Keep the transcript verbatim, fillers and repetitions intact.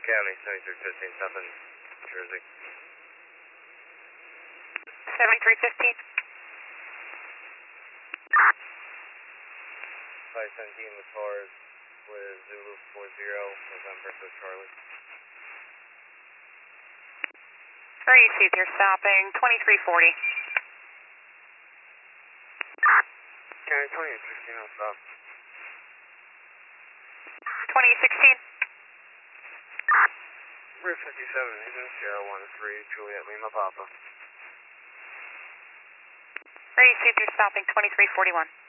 County, seventy-three fifteen, South in Jersey. seventy-three fifteen. five seventeen with cars with Zulu four zero, November, so Charlie. Three seats, you're stopping twenty-three forty. County twenty-eight sixteen, I'll stop. twenty sixteen. Route fifty-seven, Eaton, Sierra one three, Juliet Lima Papa. Three seats, you're stopping twenty-three forty-one.